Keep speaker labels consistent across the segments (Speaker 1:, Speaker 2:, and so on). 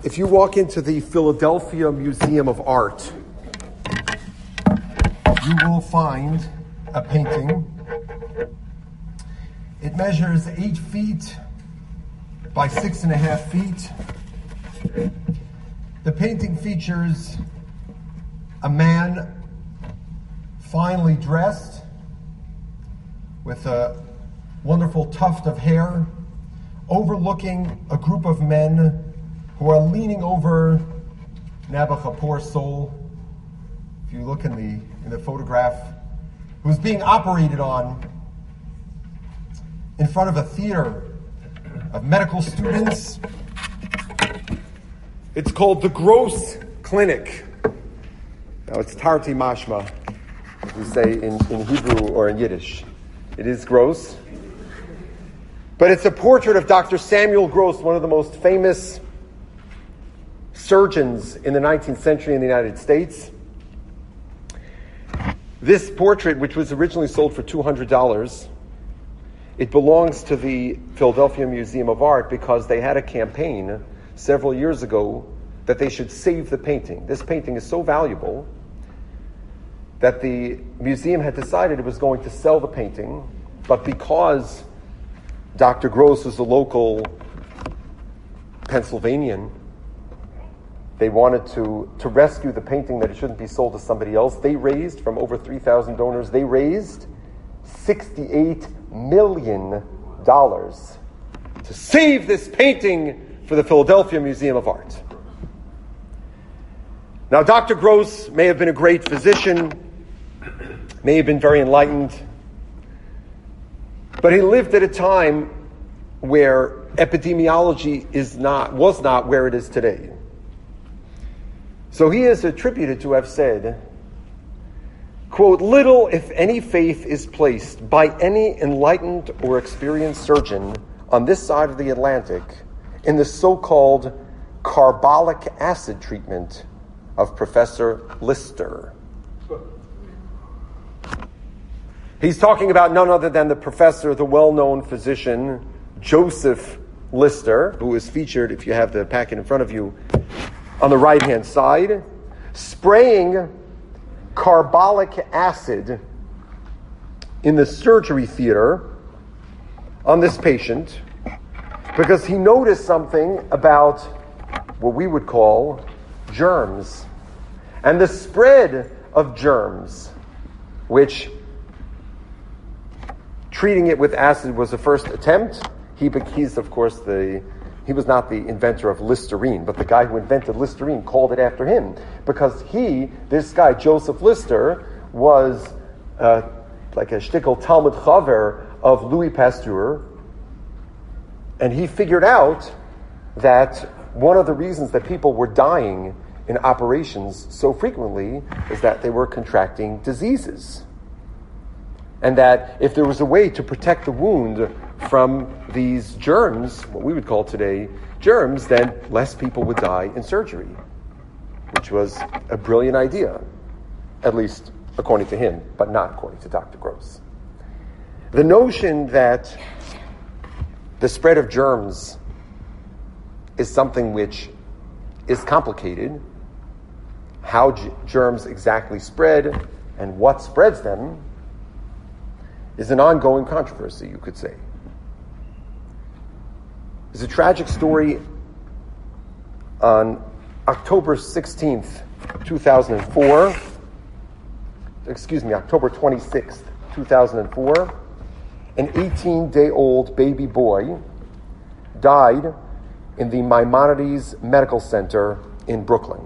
Speaker 1: If you walk into the Philadelphia Museum of Art, you will find a painting. It measures 8 feet by 6.5 feet. The painting features a man finely dressed with a wonderful tuft of hair, overlooking a group of men who are leaning over Nabuchodonosor soul. If you look in the photograph, who's being operated on in front of a theater of medical students. It's called the Gross Clinic. Now it's Tarti Mashma, as we say in Hebrew or in Yiddish. It is gross. But it's a portrait of Dr. Samuel Gross, one of the most famous surgeons in the 19th century in the United States. This portrait, which was originally sold for $200, it belongs to the Philadelphia Museum of Art because they had a campaign several years ago that they should save the painting. This painting is so valuable that the museum had decided it was going to sell the painting, but because Dr. Gross is a local Pennsylvanian, they wanted to rescue the painting, that it shouldn't be sold to somebody else. They raised, from over 3,000 donors, they raised $68 million to save this painting for the Philadelphia Museum of Art. Now, Dr. Gross may have been a great physician, may have been very enlightened, but he lived at a time where epidemiology was not where it is today. So he is attributed to have said, quote, "Little, if any, faith is placed by any enlightened or experienced surgeon on this side of the Atlantic in the so-called carbolic acid treatment of Professor Lister." He's talking about none other than the professor, the well-known physician, Joseph Lister, who is featured, if you have the packet in front of you, on the right-hand side, spraying carbolic acid in the surgery theater on this patient because he noticed something about what we would call germs and the spread of germs, which treating it with acid was the first attempt. He's of course he was not the inventor of Listerine, but the guy who invented Listerine called it after him because this guy, Joseph Lister, was like a shtickle Talmud Chaver of Louis Pasteur, and he figured out that one of the reasons that people were dying in operations so frequently is that they were contracting diseases. And that if there was a way to protect the wound from these germs, what we would call today germs, then less people would die in surgery, which was a brilliant idea, at least according to him, but not according to Dr. Gross. The notion that the spread of germs is something which is complicated, how germs exactly spread and what spreads them, is an ongoing controversy, you could say. There's a tragic story on October 16th, 2004. October 26th, 2004. An 18-day-old baby boy died in the Maimonides Medical Center in Brooklyn.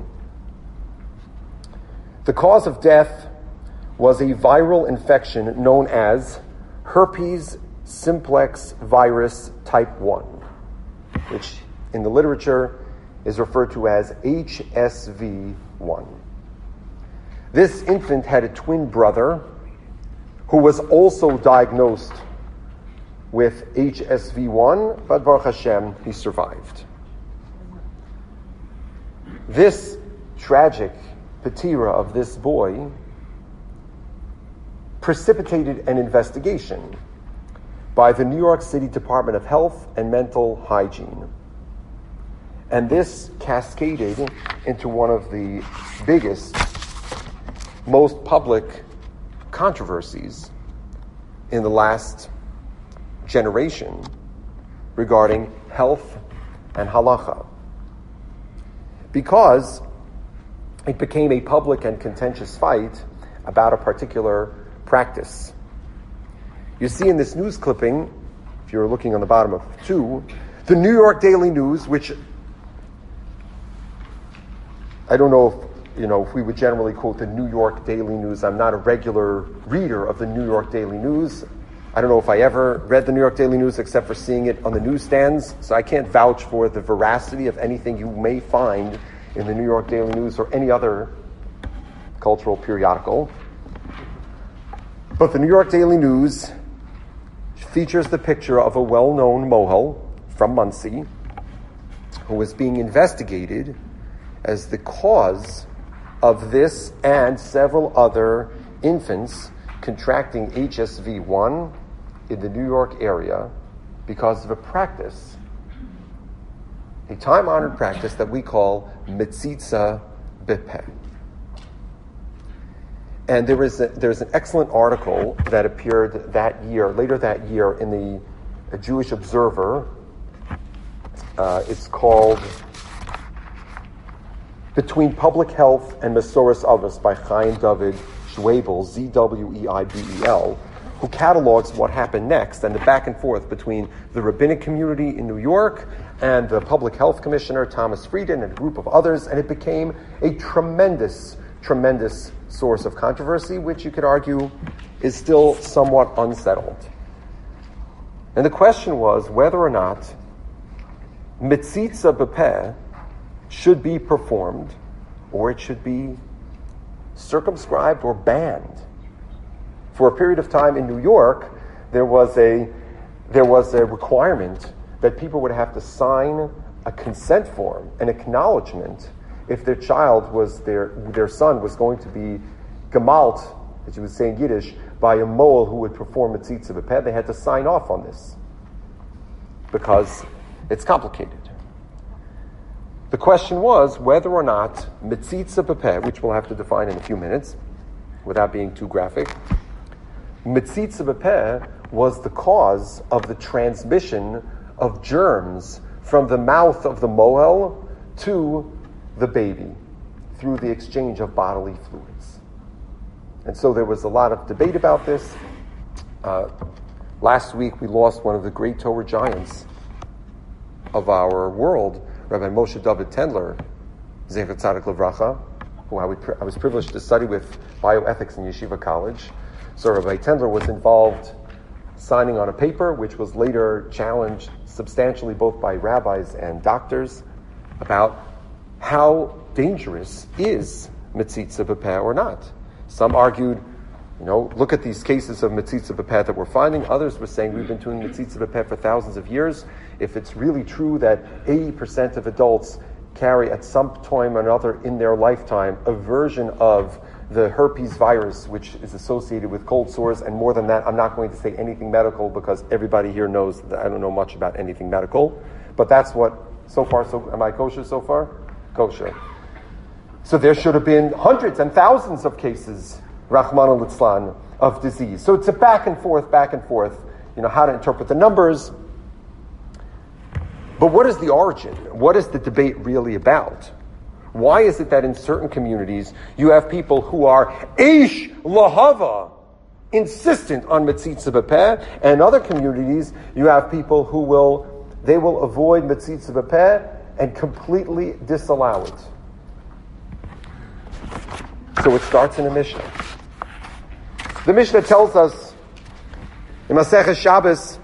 Speaker 1: The cause of death was a viral infection known as herpes simplex virus type 1, which in the literature is referred to as HSV1. This infant had a twin brother who was also diagnosed with HSV1, but Baruch Hashem, he survived. This tragic patira of this boy precipitated an investigation by the New York City Department of Health and Mental Hygiene. And this cascaded into one of the biggest, most public controversies in the last generation regarding health and halacha. Because it became a public and contentious fight about a particular practice. You see in this news clipping, if you're looking on the bottom of 2, the New York Daily News, which I don't know if we would generally quote the New York Daily News. I'm not a regular reader of the New York Daily News. I don't know if I ever read the New York Daily News except for seeing it on the newsstands, so I can't vouch for the veracity of anything you may find in the New York Daily News or any other cultural periodical. But the New York Daily News features the picture of a well-known mohel from Monsey who was being investigated as the cause of this and several other infants contracting HSV-1 in the New York area because of a practice, a time-honored practice that we call Metzitza B'Peh. And there's an excellent article that appeared later that year in the Jewish Observer. It's called Between Public Health and Masoras Avos by Chaim David Zweibel, Zweibel, who catalogs what happened next and the back and forth between the rabbinic community in New York and the public health commissioner, Thomas Frieden, and a group of others, and it became a tremendous, tremendous source of controversy, which you could argue is still somewhat unsettled. And the question was whether or not Metzitza B'Peh should be performed, or it should be circumscribed or banned. For a period of time in New York, there was a requirement that people would have to sign a consent form, an acknowledgement, if their child was their son was going to be gemalt, as you would say in Yiddish, by a mole who would perform Metzitza B'Peh. They had to sign off on this because it's complicated. The question was whether or not Metzitza B'Peh, which we'll have to define in a few minutes without being too graphic, Metzitza B'Peh was the cause of the transmission of germs from the mouth of the mohel to the baby through the exchange of bodily fluids. And so there was a lot of debate about this. Last week we lost one of the great Torah giants of our world, Rabbi Moshe David Tendler, Zecher Tzadik Livracha, who I was privileged to study with bioethics in Yeshiva College. So Rabbi Tendler was involved signing on a paper which was later challenged substantially both by rabbis and doctors about how dangerous is Metzitza B'Peh or not. Some argued, look at these cases of Metzitza B'Peh that we're finding. Others were saying we've been doing Metzitza B'Peh for thousands of years. If it's really true that 80% of adults carry at some time or another in their lifetime a version of the herpes virus, which is associated with cold sores, and more than that, I'm not going to say anything medical because everybody here knows that I don't know much about anything medical. But that's what, so far, am I kosher so far? Kosher. So there should have been hundreds and thousands of cases, Rahman al-Litzlan, of disease. So it's a back and forth, how to interpret the numbers. But what is the origin? What is the debate really about? Why is it that in certain communities you have people who are Eish Lahava, insistent on Metzitza B'Peh, and in other communities you have people who will avoid Metzitza B'Peh and completely disallow it. So it starts in a Mishnah. The Mishnah tells us in Masechah Shabbos,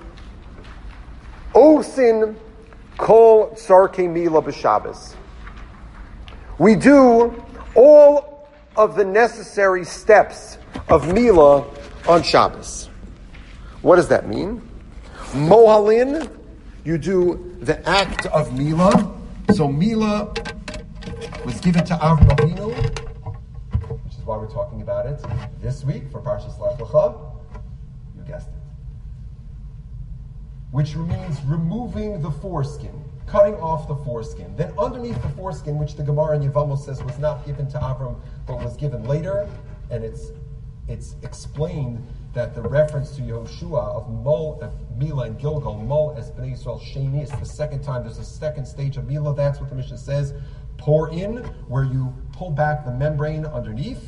Speaker 1: Osin Kol Tzarkei Mila B'Shabbos. We do all of the necessary steps of Mila on Shabbos. What does that mean? Mohalin, you do the act of Mila. So Mila was given to Avram Avinu, which is why we're talking about it this week for Parshas Lech Lecha. You guessed it. Which means removing the foreskin, cutting off the foreskin. Then underneath the foreskin, which the Gemara in Yevamos says was not given to Avram, but was given later, and it's explained that the reference to Yehoshua of Mila and Gilgal, Mol as Bnei Yisrael Sheni, it's the second time, there's a second stage of Mila, that's what the Mishnah says, pour in, where you pull back the membrane underneath.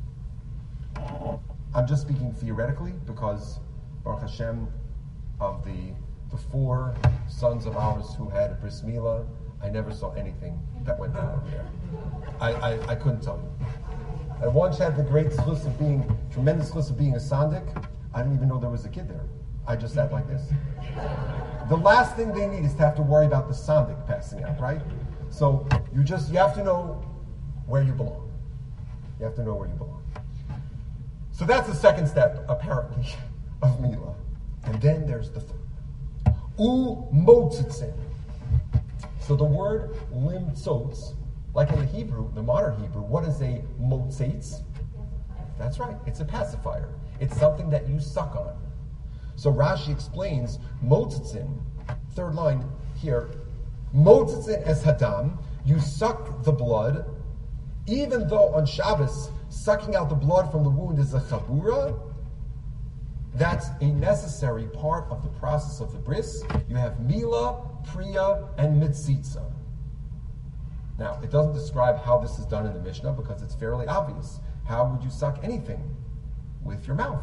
Speaker 1: I'm just speaking theoretically, because Baruch Hashem, of the four sons of ours who had bris milah, I never saw anything that went down over there. I couldn't tell you. I once had the great tremendous bliss of being a sandik. I didn't even know there was a kid there. I just sat like this. The last thing they need is to have to worry about the sandik passing out, right? So you have to know where you belong. You have to know where you belong. So that's the second step, apparently, of milah. And then there's the third. Motzitzin. So the word limtzotz, like in the Hebrew, the modern Hebrew, what is a motzitz? That's right, it's a pacifier. It's something that you suck on. So Rashi explains motzitzin, third line here, motzitzin es hadam, you suck the blood, even though on Shabbos, sucking out the blood from the wound is a chabura. That's a necessary part of the process of the bris. You have mila, priya, and mitzitza. Now, it doesn't describe how this is done in the Mishnah because it's fairly obvious. How would you suck anything? With your mouth.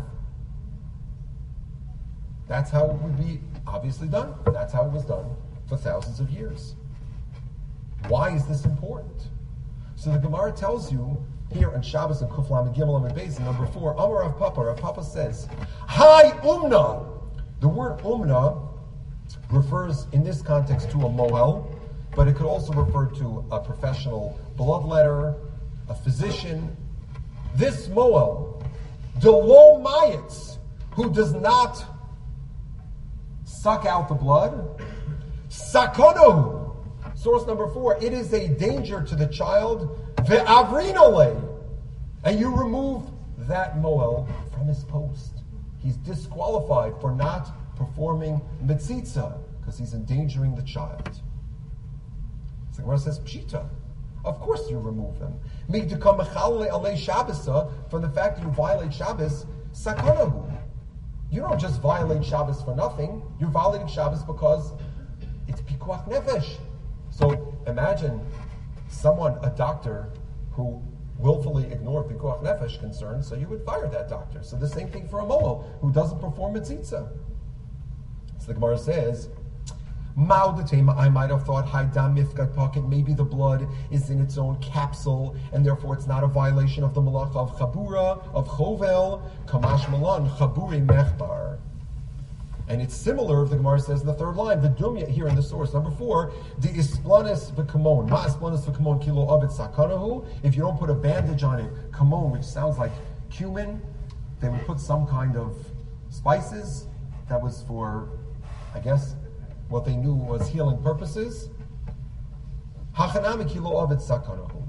Speaker 1: That's how it would be obviously done. That's how it was done for thousands of years. Why is this important? So the Gemara tells you here on Shabbos and Kuflam and Gimel and Beis, number 4, Amar Rav Papa. Rav Papa says, Hi Umna. The word Umna refers in this context to a moel, but it could also refer to a professional bloodletter, a physician. This moel, the lo mayitz, who does not suck out the blood, sakonohu. Source number 4, it is a danger to the child, ve'avrinole, and you remove that moel from his post. He's disqualified for not performing mitzitza, because he's endangering the child. So the Gemara says, pshita. Of course you remove them. From the fact that you violate Shabbos, sakanahu. You don't just violate Shabbos for nothing. You're violating Shabbos because it's pikuach nefesh. So imagine a doctor who willfully ignored pikuach nefesh concerns, so you would fire that doctor. So the same thing for a moel who doesn't perform mitzitza. So the Gemara says, I might have thought Haidam Mifkat pocket, maybe the blood is in its own capsule, and therefore it's not a violation of the malacha of Chabura, of Chovel, Kamash Malan, Chaburi Mechbar. And it's similar, the Gemara says in the third line, the Dumya here in the source, number 4, the Isplanis v'kamon, Ma Isplanis v'kamon kilo avet sakanahu. If you don't put a bandage on it, kamon, which sounds like cumin, they would put some kind of spices that was for, I guess, what they knew was healing purposes. Hachanami kilo avet sakanahu.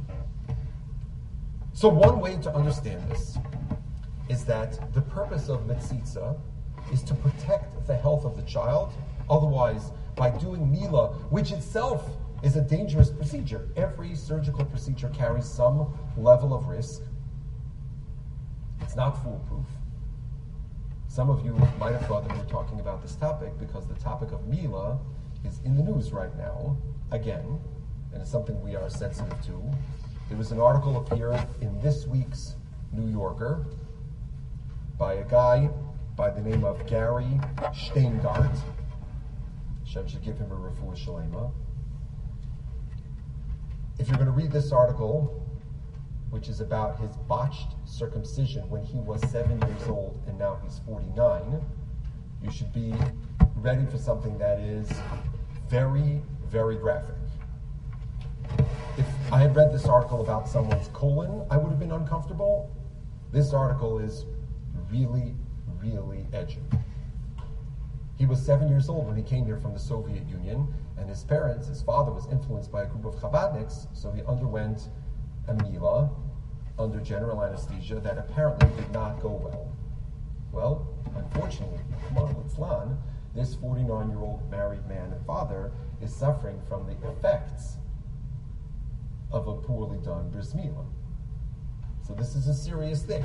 Speaker 1: So one way to understand this is that the purpose of mitzitza is to protect the health of the child. Otherwise, by doing milah, which itself is a dangerous procedure, every surgical procedure carries some level of risk. It's not foolproof. Some of you might have thought that we're talking about this topic because the topic of milah is in the news right now, again, and it's something we are sensitive to. There was an article appeared in this week's New Yorker by a guy by the name of Gary Steingart. Hashem should give him a refuah shalema. If you're going to read this article, which is about his botched circumcision when he was 7 years old and now he's 49, you should be ready for something that is very, very graphic. If I had read this article about someone's colon, I would have been uncomfortable. This article is really, really edgy. He was 7 years old when he came here from the Soviet Union, and his father was influenced by a group of Chabadniks, so he underwent a milah under general anesthesia that apparently did not go well. Well, unfortunately, this 49-year-old married man and father is suffering from the effects of a poorly done bris milah. So this is a serious thing.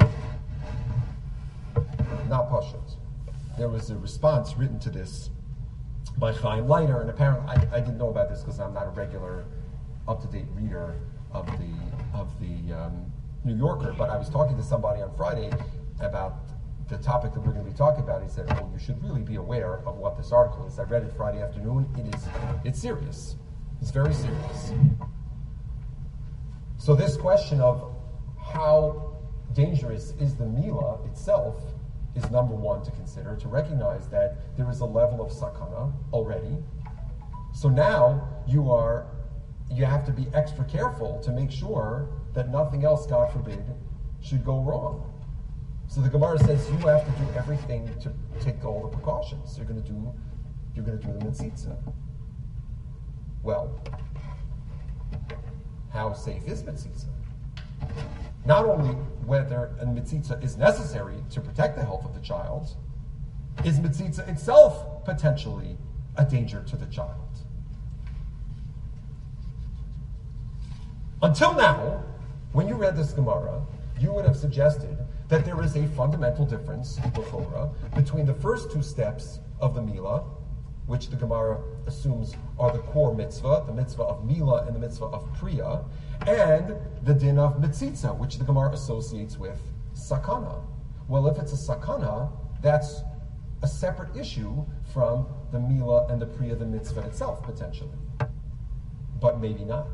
Speaker 1: Not pashut. There was a response written to this by Chaim Leiter, and apparently I didn't know about this because I'm not a regular, up-to-date reader of the New Yorker, but I was talking to somebody on Friday about the topic that we're going to be talking about. He said, "Oh, you should really be aware of what this article is." I read it Friday afternoon. It's serious. It's very serious. So this question of how dangerous is the milah itself is number one to consider, to recognize that there is a level of sakana already. So now you have to be extra careful to make sure that nothing else, God forbid, should go wrong. So the Gemara says you have to do everything to take all the precautions. You're going to do the mitzitza. Well, how safe is mitzitza? Not only whether a mitzitza is necessary to protect the health of the child, is mitzitza itself potentially a danger to the child? Until now, when you read this Gemara, you would have suggested that there is a fundamental difference, between the first two steps of the milah, which the Gemara assumes are the core mitzvah, the mitzvah of milah and the mitzvah of priya, and the din of mitzitza, which the Gemara associates with sakana. Well, if it's a sakana, that's a separate issue from the milah and the priya, the mitzvah itself, potentially. But maybe not.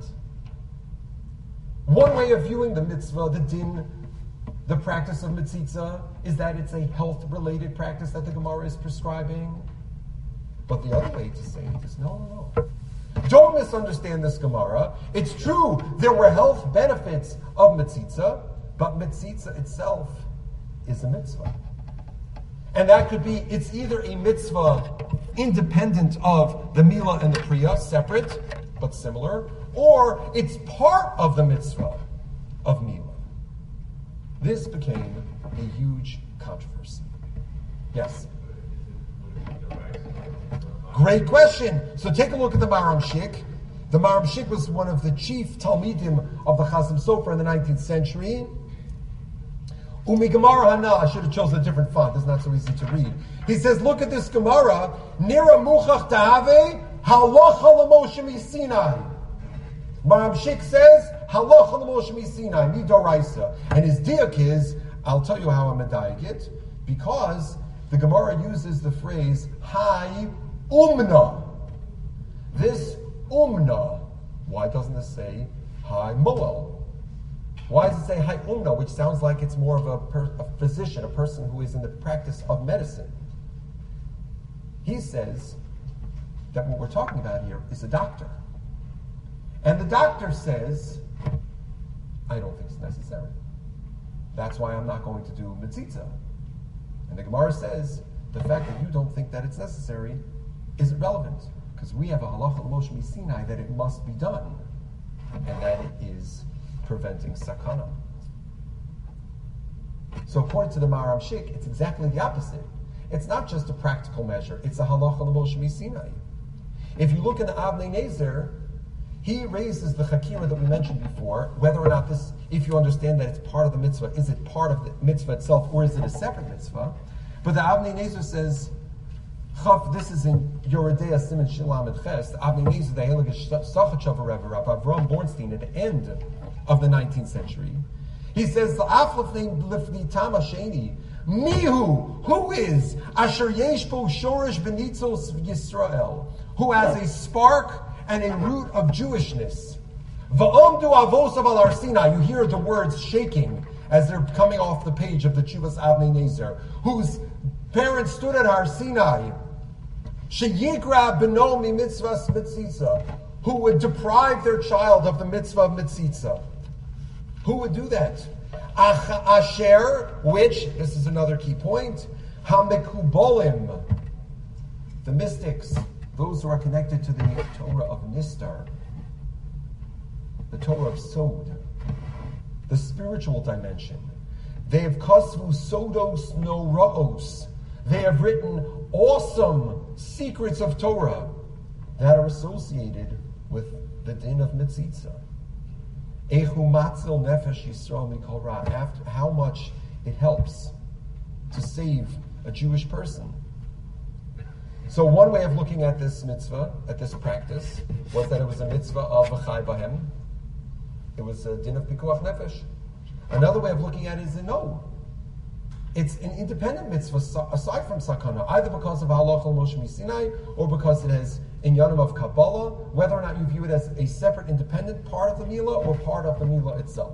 Speaker 1: One way of viewing the mitzvah, the din, the practice of mitzitza, is that it's a health-related practice that the Gemara is prescribing. But the other way to say it is no. Don't misunderstand this Gemara. It's true, there were health benefits of mitzitza, but mitzitza itself is a mitzvah. And that could be, it's either a mitzvah independent of the milah and the priya, separate but similar, or it's part of the mitzvah of milah. This became a huge controversy. Yes? Great question. So take a look at the Maram Shik. The Maram Shik was one of the chief Talmidim of the Chasam Sofer in the 19th century. Umi Gemara Hana, I should have chosen a different font, it's not so easy to read. He says, look at this Gemara, Nira Muchach Tahave, Halacha L'Moshe Sinai. Maram Shik says, Halacha L'Moshe Sinai, Midoraisa. And his diak is, I'll tell you how I'm medayik it, because the Gemara uses the phrase, Hai Umna. This Umna, why doesn't it say Hai Moel? Why does it say Hai Umna, which sounds like it's more of a physician, a person who is in the practice of medicine? He says that what we're talking about here is a doctor. And the doctor says, I don't think it's necessary. That's why I'm not going to do mitzitza. And the Gemara says, the fact that you don't think that it's necessary is irrelevant, because we have a halacha l'Moshe Sinai that it must be done, and that it is preventing sakana. So according to the Maram Shik, it's exactly the opposite. It's not just a practical measure, it's a halacha l'Moshe Sinai. If you look in the Avnei Nezer, he raises the chakira that we mentioned before, whether or not this, if you understand that it's part of the mitzvah, is it part of the mitzvah itself, or is it a separate mitzvah? But the Avnei Nezer says, Chav, this is in Yoredea Siman Shilam and Ches, the Avnei Nezer, the Heilige Sachachover Rebbe, Rabbi Avram Bornstein, at the end of the 19th century. He says, the Aflafning Blifni Tama Sheni, Mihu, who is Asher Yeshpo Shorish Benitzos Yisrael, who has a spark and a root of Jewishness. Va'omdu avosav al Har Sinai. You hear the words shaking as they're coming off the page of the Chuvas Avnei Nezer, whose parents stood at Har Sinai. Sheyigra beno mi mitzvahs mitzitza, who would deprive their child of the mitzvah of mitzitza. Who would do that? Asher, which, this is another key point, hamekubolim, the mystics, those who are connected to the Torah of Nistar, the Torah of Sod, the spiritual dimension. They have kosvu sodos no ra'os. They have written awesome secrets of Torah that are associated with the din of Mitzitza. Echu matzil nefesh Yisrael mikol ra. After how much it helps to save a Jewish person. So one way of looking at this mitzvah, at this practice, was that it was a mitzvah of v'chai bahem. It was a din of pikuach nefesh. Another way of looking at it is no. It's an independent mitzvah aside from sakana, either because of halacha Moshe Sinai or because it has inyanim of Kabbalah, whether or not you view it as a separate independent part of the milah or part of the milah itself.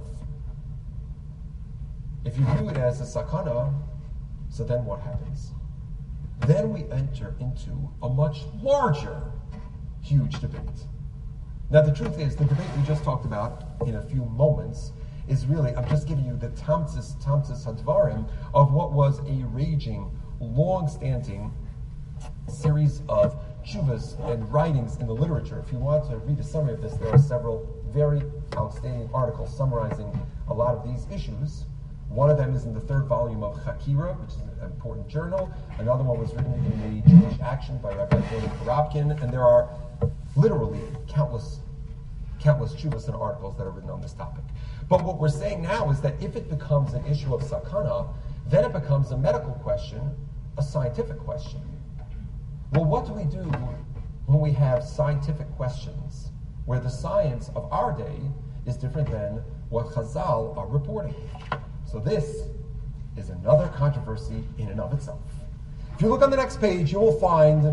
Speaker 1: If you view it as a sakana, so then what happens? Then we enter into a much larger, huge debate. Now the truth is, the debate we just talked about in a few moments is really, I'm just giving you the tamtzis hadvarim of what was a raging, long-standing series of tshuvas and writings in the literature. If you want to read a summary of this, there are several very outstanding articles summarizing a lot of these issues. One of them is in the third volume of Chakira, which is an important journal. Another one was written in the Jewish Action by Rabbi David Korobkin, and there are literally countless tshuvas and articles that are written on this topic. But what we're saying now is that if it becomes an issue of sakana, then it becomes a medical question, a scientific question. Well, what do we do when we have scientific questions where the science of our day is different than what Chazal are reporting? So this is another controversy in and of itself. If you look on the next page, you will find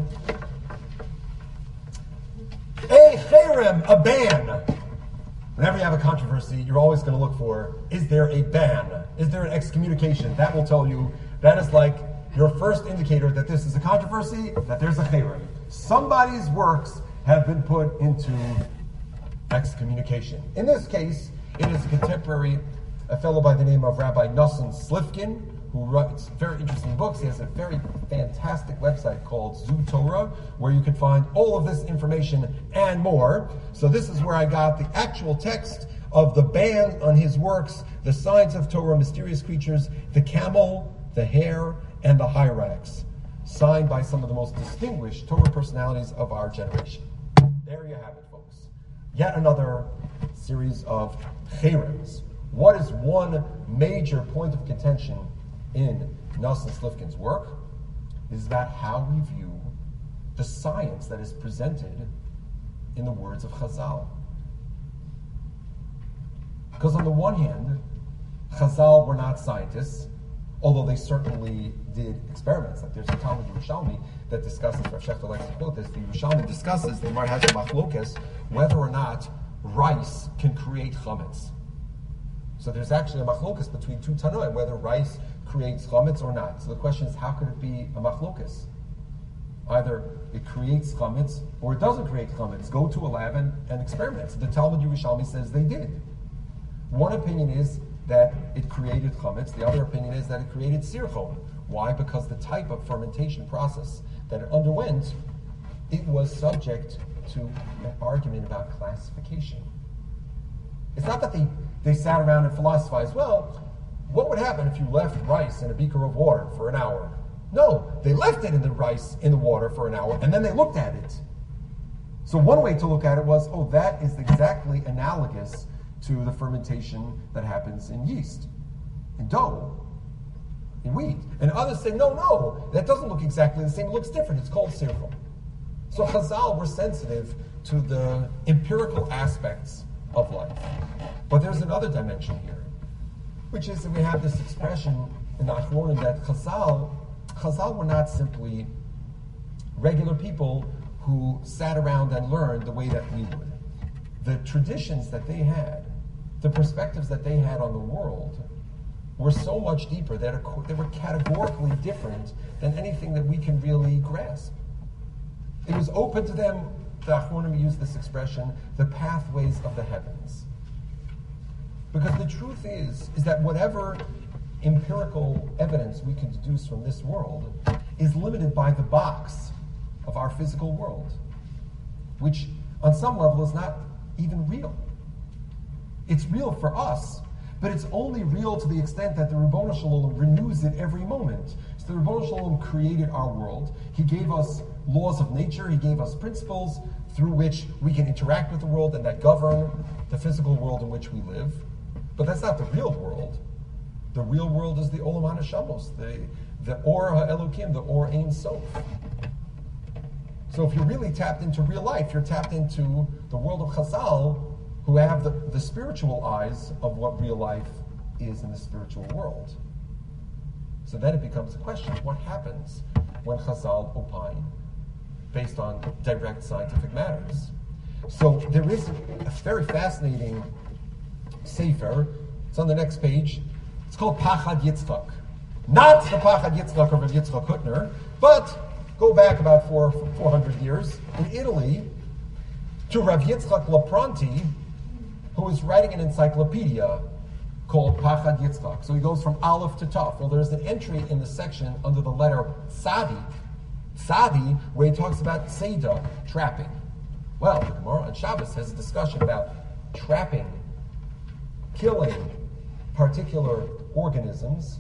Speaker 1: a cherem, a ban. Whenever you have a controversy, you're always going to look for, is there a ban? Is there an excommunication? That will tell you, that is like your first indicator that this is a controversy, that there's a cherem. Somebody's works have been put into excommunication. In this case, it is a contemporary, a fellow by the name of Rabbi Nosson Slifkin, who writes very interesting books. He has a very fantastic website called Zu Torah, where you can find all of this information and more. So this is where I got the actual text of the ban on his works, The Science of Torah, Mysterious Creatures, the Camel, the Hare, and the Hyrax, signed by some of the most distinguished Torah personalities of our generation. There you have it, folks. Yet another series of cherems. What is one major point of contention in Nosson Slifkin's work is that how we view the science that is presented in the words of Chazal. Because on the one hand, Chazal were not scientists, although they certainly did experiments. Like there's a Talmud Yerushalmi that discusses, Rav Shechter likes to quote this, the Yerushalmi discusses, the Gemara has a machlokes, whether or not rice can create chametz. So there's actually a machlokes between two Tanoim, whether rice creates chametz or not. So the question is, how could it be a machlokes? Either it creates chametz or it doesn't create chametz. Go to a lab and experiment. So the Talmud Yerushalmi says they did. One opinion is that it created chametz. The other opinion is that it created sirchon. Why? Because the type of fermentation process that it underwent, it was subject to an argument about classification. It's not that they sat around and philosophized, well, what would happen if you left rice in a beaker of water for an hour? No, they left it in the water for an hour, and then they looked at it. So one way to look at it was, oh, that is exactly analogous to the fermentation that happens in yeast, in dough, in wheat. And others say, no, that doesn't look exactly the same, it looks different, it's called sirchon. So Chazal were sensitive to the empirical aspects of life. But there's another dimension here, which is that we have this expression in the Achronim that Chazal were not simply regular people who sat around and learned the way that we would. The traditions that they had, the perspectives that they had on the world, were so much deeper that they were categorically different than anything that we can really grasp. It was open to them, the Achronim used this expression, the pathways of the heavens. Because the truth is that whatever empirical evidence we can deduce from this world is limited by the box of our physical world, which on some level is not even real. It's real for us, but it's only real to the extent that the Ribono Shel Olam renews it every moment. So the Rebbeinu Shalom created our world. He gave us laws of nature. He gave us principles through which we can interact with the world and that govern the physical world in which we live. But that's not the real world. The real world is the Olam HaNeshamos, the Or HaElokim, the Or Ein Sof. So if you're really tapped into real life, you're tapped into the world of Chazal, who have the spiritual eyes of what real life is in the spiritual world. So then it becomes a question, what happens when Chazal opine based on direct scientific matters? So there is a very fascinating sefer. It's on the next page. It's called Pachad Yitzchak. Not the Pachad Yitzchak of Rav Yitzchak Hutner, but go back about 400 years in Italy to Rav Yitzchak Lapranti, who is writing an encyclopedia called Pachad Yitzchak. So he goes from Aleph to Taf. Well, there's an entry in the section under the letter Tzadi, where he talks about Seder, trapping. Well, the Gemara on Shabbos has a discussion about trapping, killing particular organisms.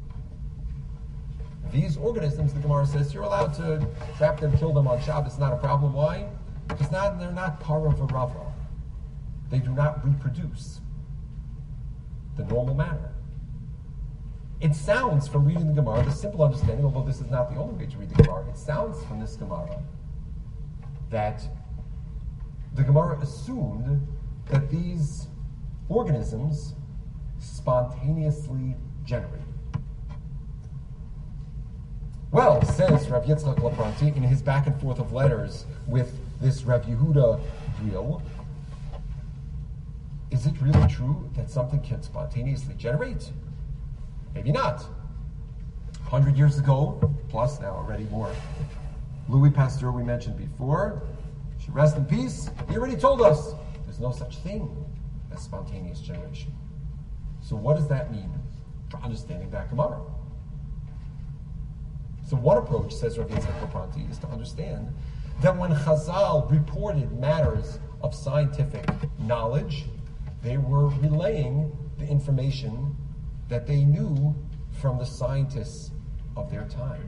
Speaker 1: These organisms, the Gemara says, you're allowed to trap them, kill them on Shabbos, not a problem. Why? Because they're not paravarava. They do not reproduce the normal manner. It sounds from reading the Gemara, the simple understanding, although this is not the only way to read the Gemara, it sounds from this Gemara that the Gemara assumed that these organisms spontaneously generate. Well, says Rav Yitzchak Lapranti in his back and forth of letters with this Rav Yehuda Briel, is it really true that something can spontaneously generate? Maybe not. 100 years ago, plus now already more, Louis Pasteur, we mentioned before, should rest in peace, he already told us there's no such thing as spontaneous generation. So what does that mean for understanding that Gemara? So one approach, says Rav Yitzchak Lapranti, is to understand that when Chazal reported matters of scientific knowledge, they were relaying the information that they knew from the scientists of their time.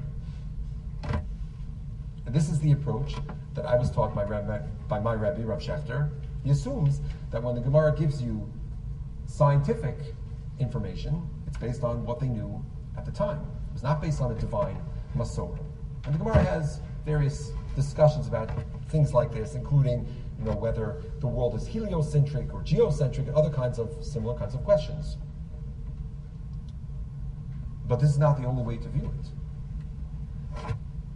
Speaker 1: And this is the approach that I was taught by my Rebbe, Rav Schechter. He assumes that when the Gemara gives you scientific information, it's based on what they knew at the time. It was not based on a divine Masorah. And the Gemara has various discussions about things like this, including whether the world is heliocentric or geocentric and other similar kinds of questions. But this is not the only way to view it.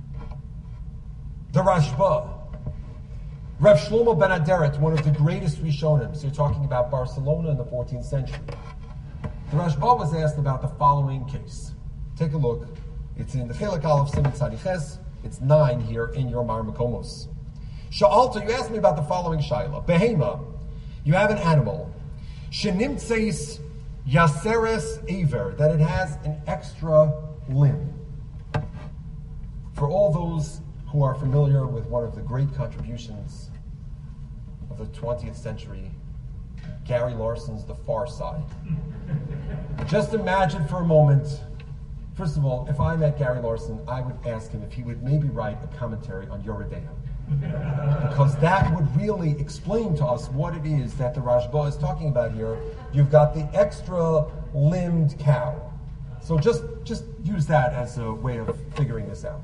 Speaker 1: The Rashba, Rav Shlomo ben Aderet, one of the greatest Rishonim, so you're talking about Barcelona in the 14th century. The Rashba was asked about the following case. Take a look. It's in the Chelek Aleph Siman Tzadiches. It's 9 here in your Mar Makomos. Sha'alta, you asked me about the following Shaila. Behema, you have an animal. Shenimtzeis Yaseres Aver, that it has an extra limb. For all those who are familiar with one of the great contributions of the 20th century, Gary Larson's The Far Side. Just imagine for a moment, first of all, if I met Gary Larson, I would ask him if he would maybe write a commentary on Yoredeya. Because that would really explain to us what it is that the Rashba is talking about here. You've got the extra-limbed cow. So just use that as a way of figuring this out.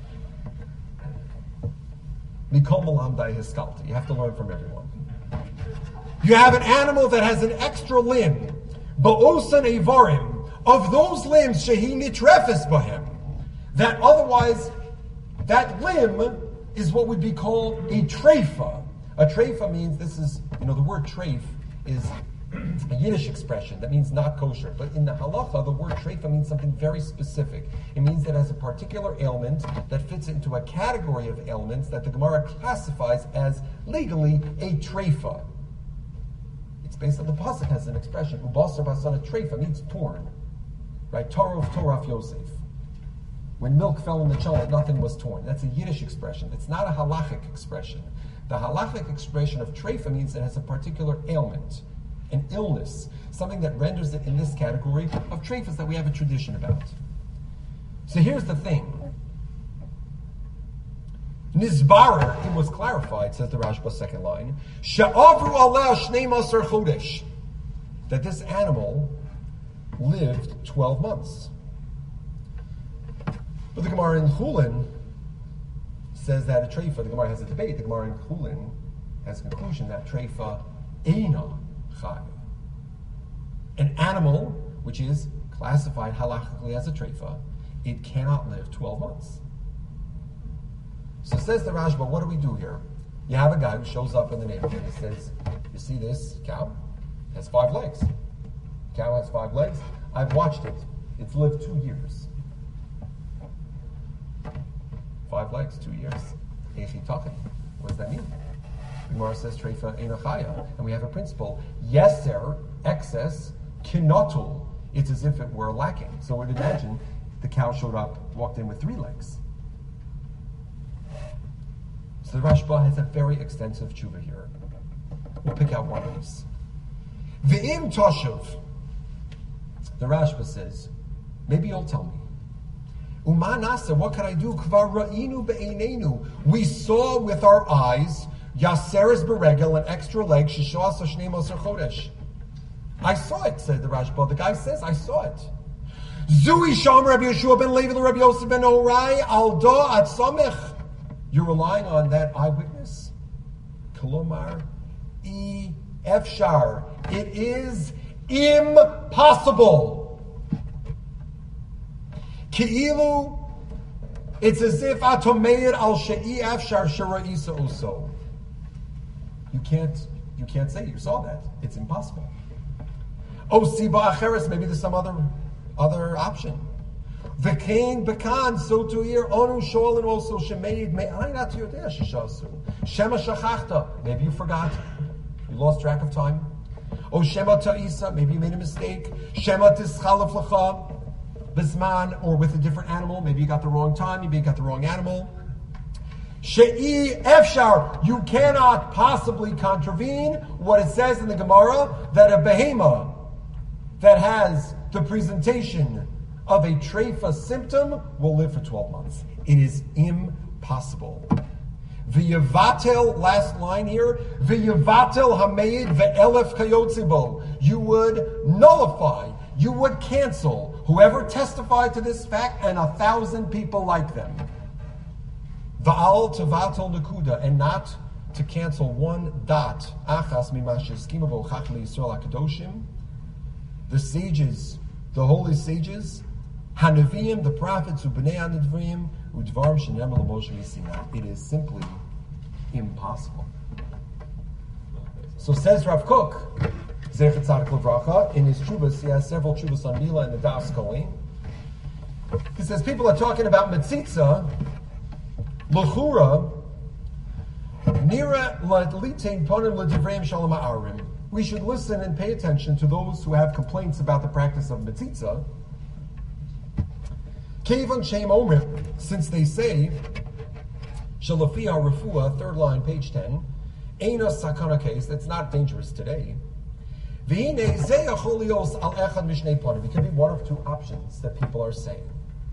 Speaker 1: Mikol Malamdai Hiskalta. You have to learn from everyone. You have an animal that has an extra limb. Ba'osan Evarim. Of those limbs, Shehi Nitrefes Bahem. That otherwise, that limb is what would be called a treifa. A treifa means, the word treif is a Yiddish expression that means not kosher. But in the halacha, the word treifa means something very specific. It means that it has a particular ailment that fits into a category of ailments that the Gemara classifies as legally a treifa. It's based on the pasuk has an expression, ubasar basana treifa means torn. Right? Toraf Yosef. When milk fell in the cholent, nothing was torn. That's a Yiddish expression. It's not a halachic expression. The halachic expression of treifa means it has a particular ailment, an illness, something that renders it in this category of treifas that we have a tradition about.
Speaker 2: So here's the thing. Nizbarer, it was clarified, says the Rashba second line, Sha'avru aleh shnei masar chodesh, that this animal lived 12 months. But the Gemara in Chulin says that a treifa, the Gemara has a debate, the Gemara in Chulin has a conclusion that treifa eina chai. An animal, which is classified halachically as a treifa, it cannot live 12 months. So says the Rashba, what do we do here? You have a guy who shows up in the neighborhood and says, you see this cow? It has 5 legs. Cow has 5 legs. I've watched it. It's lived 2 years. 5 legs, 2 years. What does that mean? The Gemara says, Treifa eina chaya. And we have a principle. Yeser, excess, kinotul. It's as if it were lacking. So we'd imagine the cow showed up, walked in with 3 legs. So the Rashba has a very extensive tshuva here. We'll pick out one of these. V'im toshuv. The Rashba says, maybe you'll tell me. Uma nasa, what can I do? Kvar ra'inu be'einenu. We saw with our eyes, yaseres beregel, an extra leg, shishas shnei masar chodesh. I saw it, said the Rashba. The guy says, I saw it. Zui sham Rabbi Yeshua ben Levi Rabbi Yosef ben Orai al da at samech. You're relying on that eyewitness? Kolomar, efshar. It is impossible. Ki'ilu, it's as if atomeir al she'i efshar shara'isa uso. You can't say you saw that. It's impossible. Siba acheres, maybe there's some other option. V'kein bekan, so to hear onu shoel and also shemeid me'ainat yodeh shishasu. Shema shachachta, maybe you forgot, you lost track of time. O shema ta'isa, maybe you made a mistake. Shema tischalef lecha bisman, or with a different animal, maybe you got the wrong time, maybe you got the wrong animal. She'i efshar, you cannot possibly contravene what it says in the Gemara that a behema that has the presentation of a treifa symptom will live for 12 months. It is impossible. V'yavatel, last line here, v'yavatel hameid ve'elef kayotzibo. You would nullify, you would cancel whoever testified to this fact and 1,000 people like them. Va'al tevatel nakuda, and not to cancel one dot. Achas mimashe skimabo chachmei Yisrael HaKadoshim. The sages, the holy sages, Hanavim, the prophets, Ubnei Hanavim, Udvarim Shenemar LaMoshe Sinai. It is simply impossible. So says Rav Kook, Zecher Tzadik Levracha, in his Chuvas, he has several Chuvas on Mila and the Das Kohen. He says people are talking about Metzitza, L'chura, Nira L'litain Ponim L'divrei Shalom Ha'arim. We should listen and pay attention to those who have complaints about the practice of Metzitza. Kevan Shem Omrim, since they say, Shalafia Refuah, 3rd line, page 10, Eina Sakana case, that's not dangerous today. V'hine Zeh Acholios al Echad Mishnei Ponim. It can be one of 2 options that people are saying.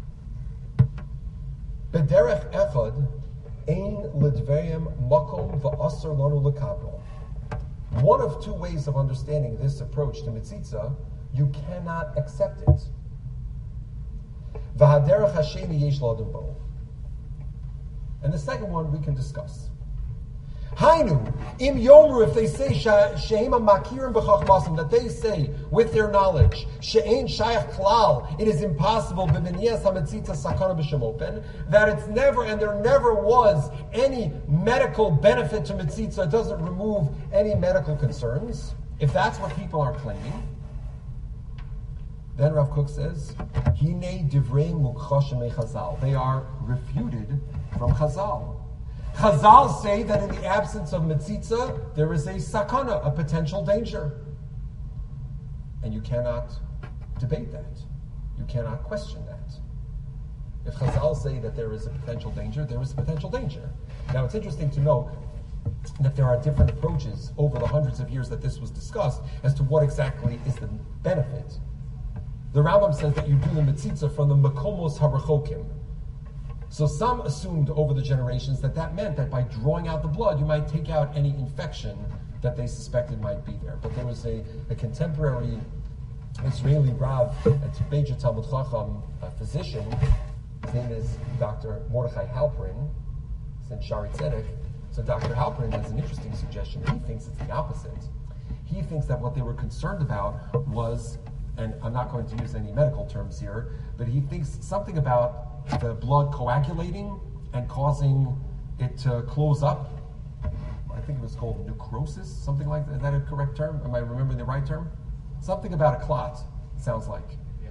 Speaker 2: Bederech Echad, Ein Lidveim Makom V'Asar Lanu L'Kabel. One of 2 ways of understanding this approach to Metzitza, you cannot accept it. V'haderech hasheni yesh l'adam bo. And the second one we can discuss. Hainu, im yomru, if they say she'ema makirim b'chachmasim, that they say with their knowledge, she'ein shayach klal, it is impossible b'miniyas ha'metzitza sakana b'shemopen, that it's never, and there never was any medical benefit to metzitza, it doesn't remove any medical concerns. If that's what people are claiming, then Rav Kook says, Hine divrei mukchashim me Chazal. They are refuted from Chazal. Chazal say that in the absence of metzitza, there is a sakana, a potential danger. And you cannot debate that. You cannot question that. If Chazal say that there is a potential danger, there is a potential danger. Now it's interesting to note that there are different approaches over the hundreds of years that this was discussed as to what exactly is the benefit. the Rambam says that you do the Metzitza from the Makomos HaRechokim. So some assumed over the generations that meant that by drawing out the blood, you might take out any infection that they suspected might be there. But there was a contemporary Israeli Rav at Beit Talmud Chacham, a physician. His name is Dr. Mordechai Halperin. It's in Shari Tzedek. So Dr. Halperin has an interesting suggestion. He thinks it's the opposite. He thinks that what they were concerned about was, and I'm not going to use any medical terms here, but he thinks something about the blood coagulating and causing it to close up. I think it was called necrosis, something like that. Is that a correct term? Am I remembering the right term? Something about a clot, sounds like.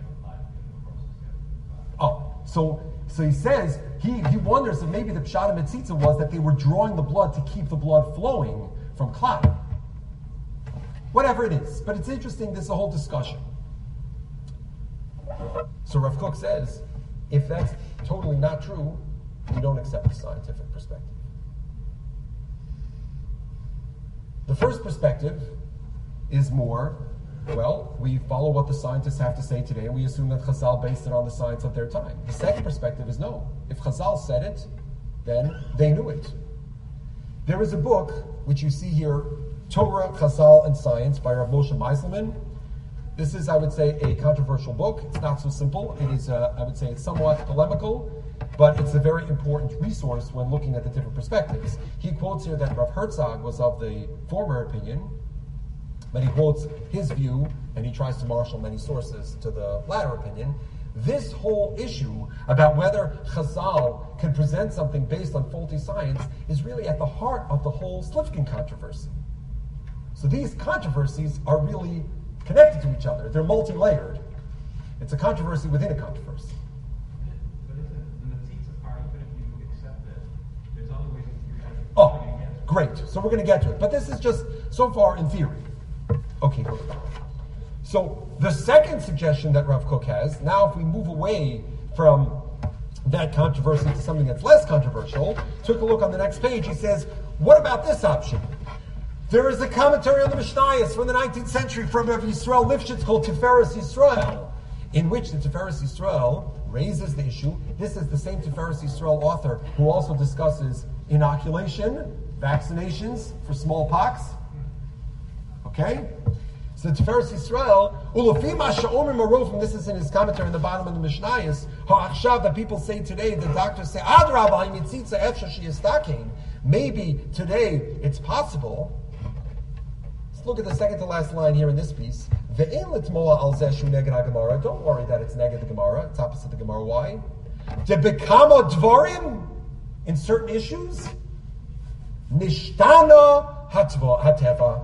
Speaker 2: Oh, so he says, he wonders if maybe the Pshat Metzitza was that they were drawing the blood to keep the blood flowing from clotting. Whatever it is. But it's interesting, this is a whole discussion. So Rav Kook says, if that's totally not true, we don't accept the scientific perspective. The first perspective is more, well, we follow what the scientists have to say today, and we assume that Chazal based it on the science of their time. The second perspective is no. If Chazal said it, then they knew it. There is a book, which you see here, Torah, Chazal, and Science by Rav Moshe Meiselman. This is, I would say, a controversial book. It's not so simple. It is, I would say, it's somewhat polemical, but it's a very important resource when looking at the different perspectives. He quotes here that Rav Herzog was of the former opinion, but he quotes his view, and he tries to marshal many sources to the latter opinion. This whole issue about whether Chazal can present something based on faulty science is really at the heart of the whole Slifkin controversy. So these controversies are really connected to each other. They're multi-layered. It's a controversy within a controversy.
Speaker 3: But isn't the Metzitza part, even if you accept it, there's other ways that you're
Speaker 2: Oh, great. So we're going to get to it. But this is just so far in theory. Okay, good. So the second suggestion that Rav Kook has, now if we move away from that controversy to something that's less controversial, took a look on the next page, he says, what about this option? There is a commentary on the Mishnayos from the 19th century from Rav Yisrael Lifshitz called Tiferes Yisrael, in which the Tiferes Yisrael raises the issue. This is the same Tiferes Yisrael author who also discusses inoculation, vaccinations for smallpox. Okay? So Tiferes Yisrael, Ulafima Sha'omim Marofim, this is in his commentary in the bottom of the Mishnayos, Ha'achshav, that people say today, the doctors say, Ad Rabbi Mitzitza Efsha Shiyastakin. Maybe today it's possible. Let's look at the second to last line here in this piece. Ve'en litmoa al zeshu neged ha-Gemara. Don't worry that it's neged the Gemara. It's opposite the Gemara. Why? Debekama dvarim, in certain issues, nishtana hateva.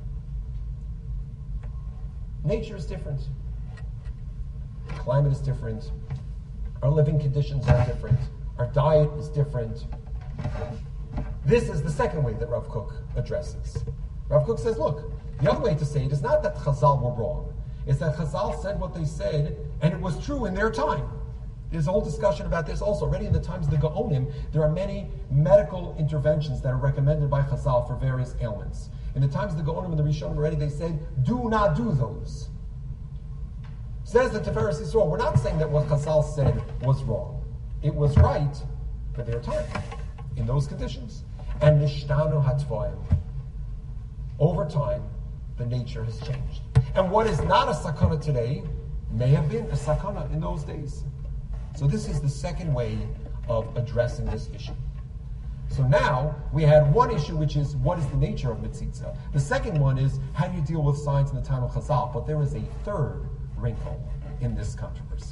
Speaker 2: Nature is different. Climate is different. Our living conditions are different. Our diet is different. This is the second way that Rav Kook addresses. Rav Kook says, look, the other way to say it is not that Chazal were wrong. It's that Chazal said what they said, and it was true in their time. There's a whole discussion about this also. Already in the times of the Gaonim, there are many medical interventions that are recommended by Chazal for various ailments. In the times of the Gaonim and the Rishonim already, they said, do not do those. Says the Tiferes Yisrael, we're not saying that what Chazal said was wrong. It was right for their time, in those conditions. And nishtanu hatvoim. Over time, the nature has changed. And what is not a sakana today may have been a sakana in those days. So this is the second way of addressing this issue. So now, we had one issue, which is, what is the nature of Metzitza? The second one is, how do you deal with science in the time of Chazal? But there is a third wrinkle in this controversy.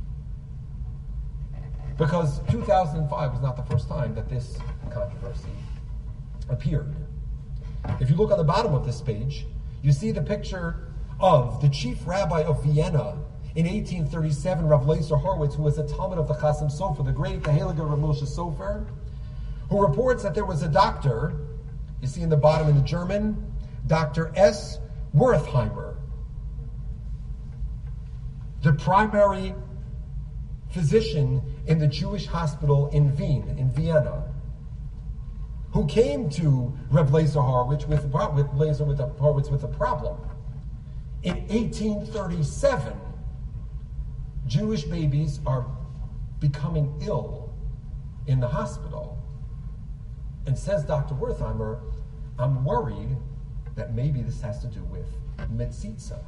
Speaker 2: Because 2005 was not the first time that this controversy appeared. If you look on the bottom of this page, you see the picture of the chief rabbi of Vienna in 1837, Rav Leiser Horowitz, who was a Talmud of the Chasim Sofer, the great Heilige Rav Moshe Sofer, who reports that there was a doctor, you see in the bottom in the German, Dr. S. Wertheimer, the primary physician in the Jewish hospital in Vienna, who came to Rav Leiser Horowitz with a problem. In 1837, Jewish babies are becoming ill in the hospital. And says Dr. Wertheimer, I'm worried that maybe this has to do with Metzitza.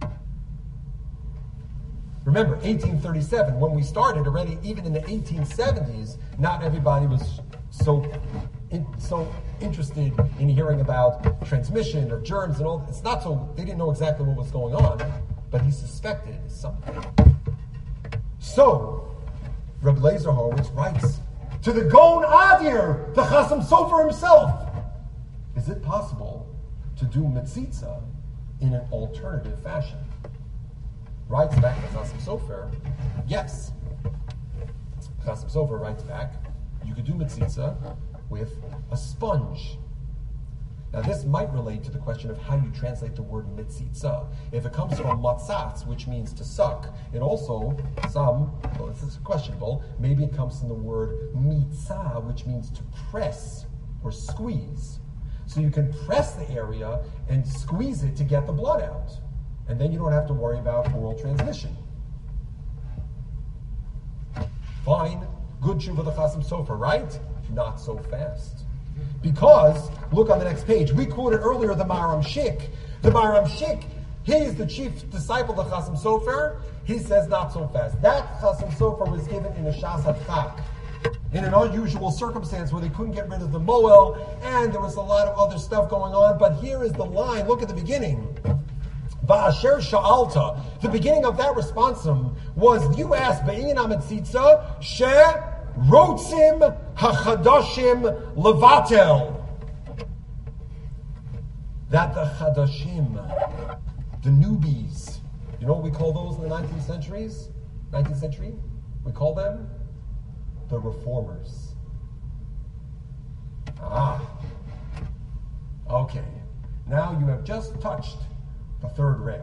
Speaker 2: Remember, 1837, when we started already, even in the 1870s, not everybody was so interested in hearing about transmission or germs and all. It's not so, they didn't know exactly what was going on, but he suspected something. So, Reb Leizer Horowitz writes to the Gaon Adir, the Chasam Sofer himself, is it possible to do Metzitza in an alternative fashion? Writes back to Chasam Sofer, yes. Chasam Sofer writes back, you could do Metzitza with a sponge. Now this might relate to the question of how you translate the word Metzitza. If it comes from matzatz, which means to suck, it also, this is questionable, maybe it comes from the word mitzah, which means to press or squeeze. So you can press the area and squeeze it to get the blood out. And then you don't have to worry about oral transmission. Fine, good tshuva the Chasam Sofer, right? Not so fast. Because, look on the next page, we quoted earlier the Maharam Shik. The Maharam Shik, he is the chief disciple of the Chasam Sofer. He says not so fast. That Chasam Sofer was given in a Shas HaChak, in an unusual circumstance where they couldn't get rid of the Moel, and there was a lot of other stuff going on. But here is the line, look at the beginning. Va'asher sha'alta. The beginning of that responsum was, you asked, Be'in HaMetzitza, she rotzim hachadashim levatel. That the chadashim, the newbies, you know what we call those in the 19th century? We call them the reformers. Okay. Now you have just touched the third rail.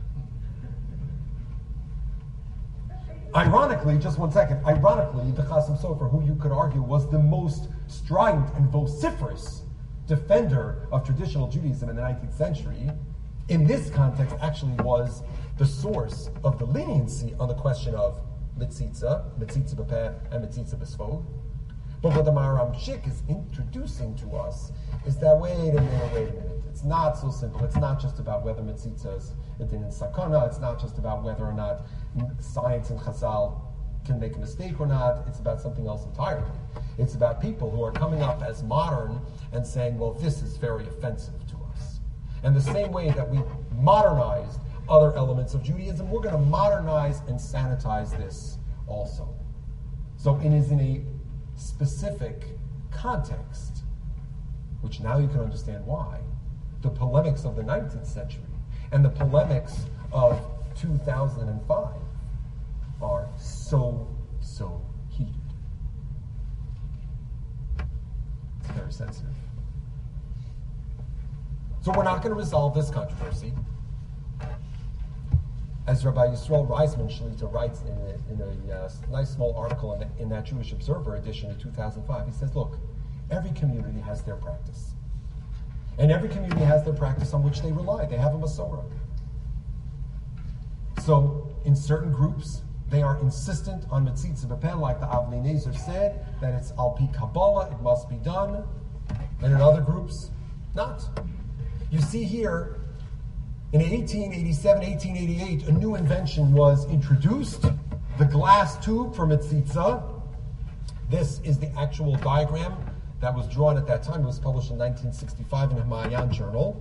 Speaker 2: Ironically, just one second, ironically, the Chasam Sofer, who you could argue was the most strident and vociferous defender of traditional Judaism in the 19th century, in this context actually was the source of the leniency on the question of Metzitza b'peh and Metzitza b'sfog. But what the Maharam Shik is introducing to us is that, wait a minute. It's not so simple. It's not just about whether Metzitza is a din in sakana. It's not just about whether or not science and Chazal can make a mistake or not. It's about something else entirely. It's about people who are coming up as modern and saying, well, this is very offensive to us. And the same way that we modernized other elements of Judaism, we're going to modernize and sanitize this also. So it is in a specific context, which now you can understand why the polemics of the 19th century and the polemics of 2005 are so heated. It's very sensitive. So we're not going to resolve this controversy. As Rabbi Yisrael Reisman Shalita writes in a nice small article in that Jewish Observer edition in 2005, he says, look, every community has their practice. And every community has their practice on which they rely. They have a Masorah. So, in certain groups, they are insistent on Metzitza b'peh, like the Avnei Nezer said, that it's al pi Kabbalah, it must be done. And in other groups, not. You see here, in 1887, 1888, a new invention was introduced, the glass tube for Metzitza. This is the actual diagram that was drawn at that time. It was published in 1965 in a Ma'ayan journal.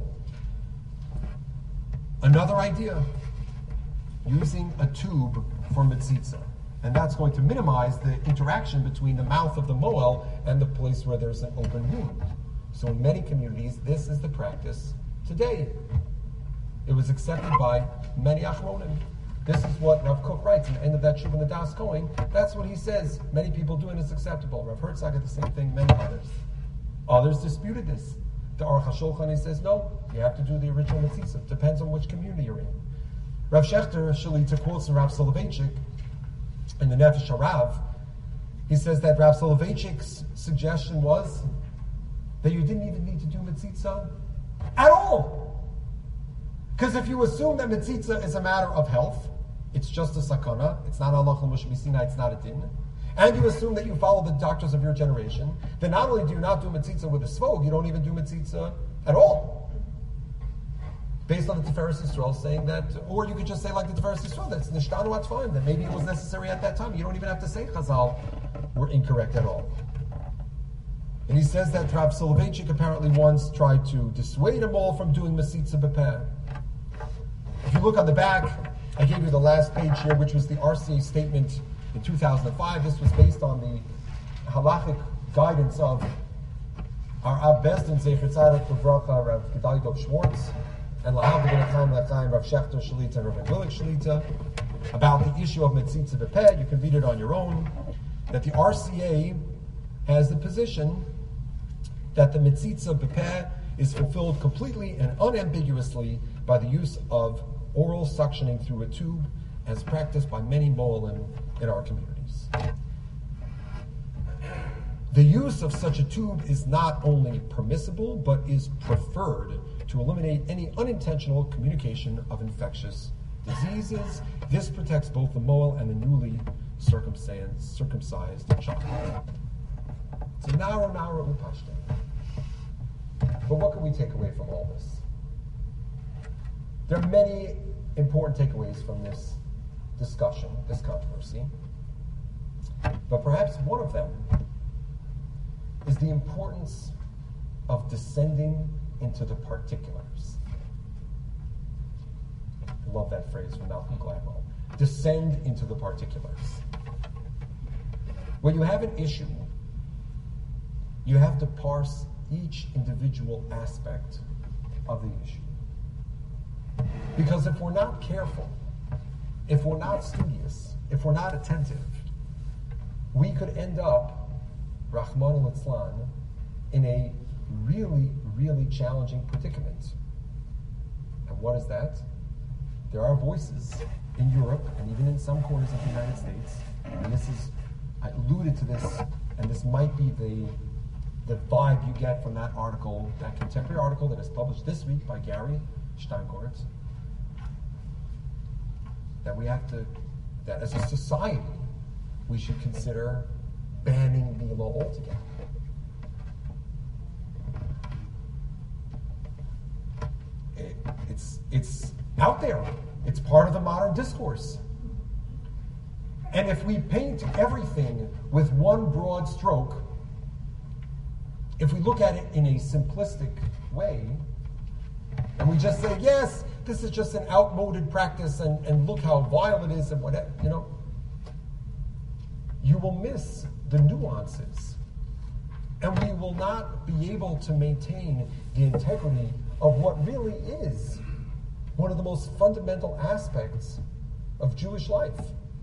Speaker 2: Another idea, using a tube for Metzitza. And that's going to minimize the interaction between the mouth of the Moel and the place where there's an open wound. So in many communities, this is the practice today. It was accepted by many Achronim. This is what Rav Kook writes in the end of that Shuv in the Das Kohen. That's what he says. Many people do it, it's acceptable. Rav Herzog did the same thing, many others. Others disputed this. The Aruch HaShulchan says, no, you have to do the original Metzitza. Depends on which community you're in. Rav Shechter Shalita quotes from Rav Soloveitchik in the Nefesh HaRav. He says that Rav Soloveitchik's suggestion was that you didn't even need to do Metzitza at all. Because if you assume that Metzitza is a matter of health, it's just a sakana, it's not halacha Moshe Sinai, it's not a din, and you assume that you follow the doctors of your generation, then not only do you not do metzitza with a svog, you don't even do metzitza at all. Based on the Tiferes Yisrael saying that, or you could just say like the Tiferes Yisrael, that's nishtanu atfayim, that maybe it was necessary at that time. You don't even have to say Chazal were incorrect at all. And he says that Rav Soloveitchik apparently once tried to dissuade them all from doing metzitza b'peh. If you look on the back, I gave you the last page here, which was the RCA statement in 2005. This was based on the halachic guidance of our Av Bezdin Zecher Tzadok Livracha, Rav Gedalia Dov Schwartz, and Lahav Ben Chaim Lechaim, Rav Shechter Shalita, and Rav Willik Shalita, about the issue of metzitza b'peh. You can read it on your own. That the RCA has the position that the metzitza b'peh is fulfilled completely and unambiguously by the use of oral suctioning through a tube, as practiced by many mo'alim in our communities. The use of such a tube is not only permissible, but is preferred to eliminate any unintentional communication of infectious diseases. This protects both the mo'al and the newly circumcised child. So nara upashta. But what can we take away from all this? There are many important takeaways from this discussion, this controversy. But perhaps one of them is the importance of descending into the particulars. I love that phrase from Malcolm Gladwell. Descend into the particulars. When you have an issue, you have to parse each individual aspect of the issue. Because if we're not careful, if we're not studious, if we're not attentive, we could end up, Rahman al-Islam, in a really, really challenging predicament. And what is that? There are voices in Europe and even in some corners of the United States, and this is, I alluded to this, and this might be the vibe you get from that article, that contemporary article that is published this week by Gary Steingart, that we have to, that as a society, we should consider banning Mila altogether. It's out there. It's part of the modern discourse. And if we paint everything with one broad stroke, if we look at it in a simplistic way, and we just say, yes, this is just an outmoded practice, and look how vile it is, and whatever, you will miss the nuances. And we will not be able to maintain the integrity of what really is one of the most fundamental aspects of Jewish life.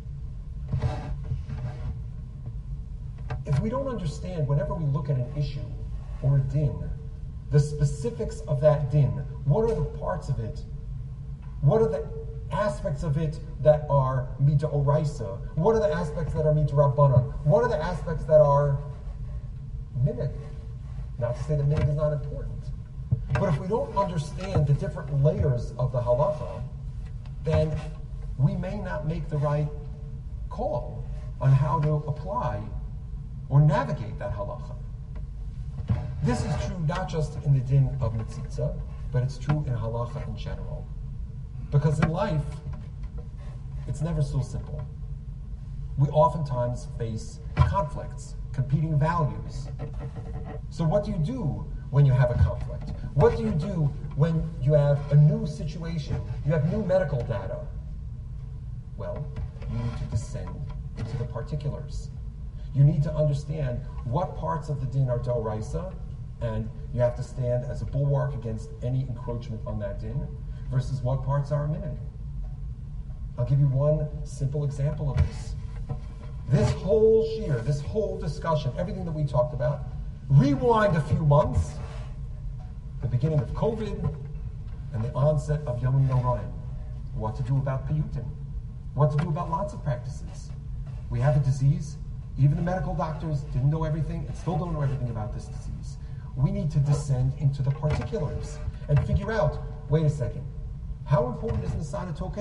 Speaker 2: If we don't understand, whenever we look at an issue or a din, the specifics of that din, what are the parts of it? What are the aspects of it that are midoraisa? What are the aspects that are midrabanan? What are the aspects that are minhag? Not to say that minhag is not important. But if we don't understand the different layers of the halacha, then we may not make the right call on how to apply or navigate that halacha. This is true not just in the din of metzitza, but it's true in halacha in general. Because in life, it's never so simple. We oftentimes face conflicts, competing values. So what do you do when you have a conflict? What do you do when you have a new situation? You have new medical data. Well, you need to descend into the particulars. You need to understand what parts of the din are doraisa, and you have to stand as a bulwark against any encroachment on that din, versus what parts are a minhag. I'll give you one simple example of this. This whole shiur, this whole discussion, everything that we talked about, rewind a few months, the beginning of COVID, and the onset of Yom Noraim. What to do about piyutim. What to do about lots of practices. We have a disease. Even the medical doctors didn't know everything and still don't know everything about this disease. We need to descend into the particulars and figure out, wait a second, how important is Nisana Tokef?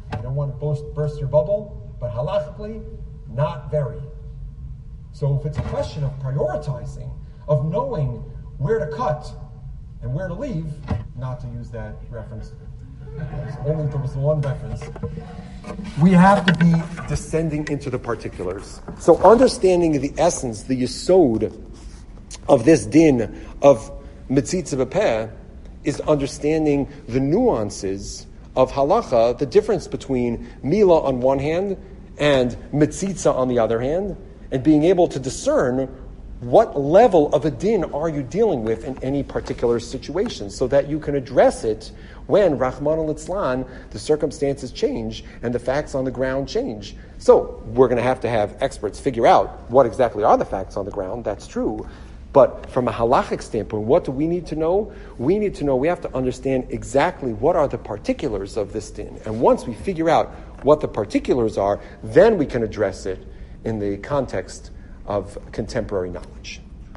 Speaker 2: I don't want to burst your bubble, but halachically, not very. So if it's a question of prioritizing, of knowing where to cut and where to leave, not to use that reference, only there was one reference, we have to be descending into the particulars. So understanding the essence, the yesod of this din of mitzitza b'peh is understanding the nuances of halacha, the difference between mila on one hand and mitzitza on the other hand, and being able to discern what level of a din are you dealing with in any particular situation, so that you can address it when, Rahman al-Itzlan, the circumstances change and the facts on the ground change. So we're going to have experts figure out what exactly are the facts on the ground, that's true. But from a halachic standpoint, what do we need to know? We have to understand exactly what are the particulars of this din. And once we figure out what the particulars are, then we can address it in the context of contemporary knowledge.